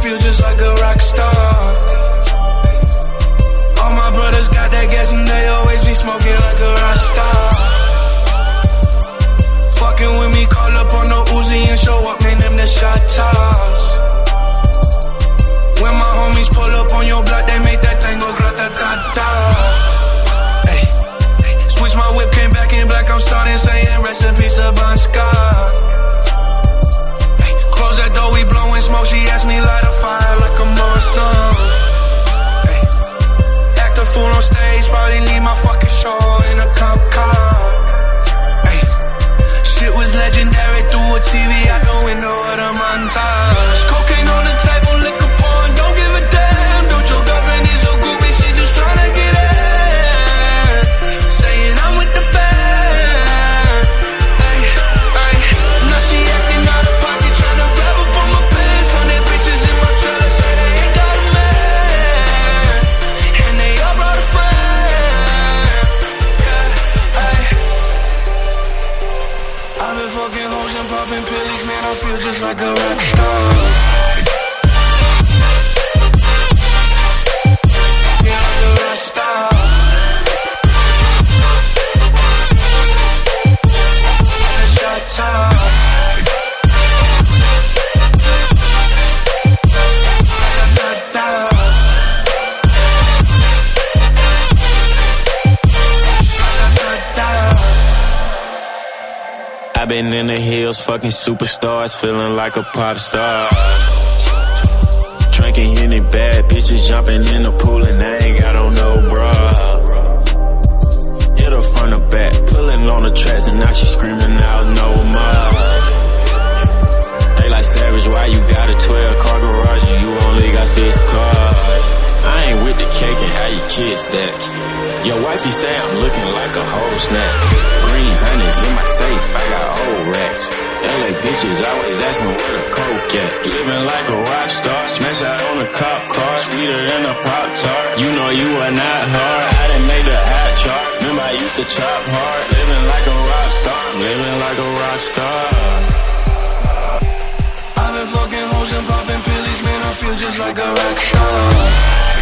feel just like a rock star. All my brothers got that gas and they always be smoking like a rock star. Fucking with me, call up on the Uzi and show up, name them the shot toss. When my homies pull up on your block, they make that thing go grata-ta-ta. Hey, switch my whip, came back in black, I'm starting saying recipes to Bon Scott. Hey, close that door, we blowing smoke, she asked me light a fire like a Morrison. Hey, act a fool on stage, probably leave my fucking show in a cop car. Hey, shit was legendary through a TV out the window of the montage. Cocaine on the table, liquor pouring, don't give a damn. Don't your girlfriend is a groupie, she just tryna get in. Saying I'm with the band. Ay, ay. Now she acting out of pocket, tryna grab up on my pants. 100 bitches in my trailer, say they ain't got a man. And they all brought a friend. Yeah, ay. I've been fucking hoes and popping pillies, man, I feel just like a rock star. I've been in the hills, fucking superstars, feeling like a pop star. Drinking Henny, bad bitches jumping in the pool and I ain't got on no bra. Hit her front or back, pulling on the tracks and now she screaming out no more. They like Savage, why you got a 12-car garage and you only got 6 cars? I ain't with the cake and how you kiss that. Your wifey say I'm looking like a whole snack. Green honey's in my safe, I got old racks. LA bitches always asking where the coke at. Living like a rock star, smash out on a cop car, sweeter than a Pop-Tart. You know you are not hard, I done made the hot chart. Remember I used to chop hard, living like a rock star, living like a rock star. I've been fucking hoes and popping pillies, man, I feel just like a rock star.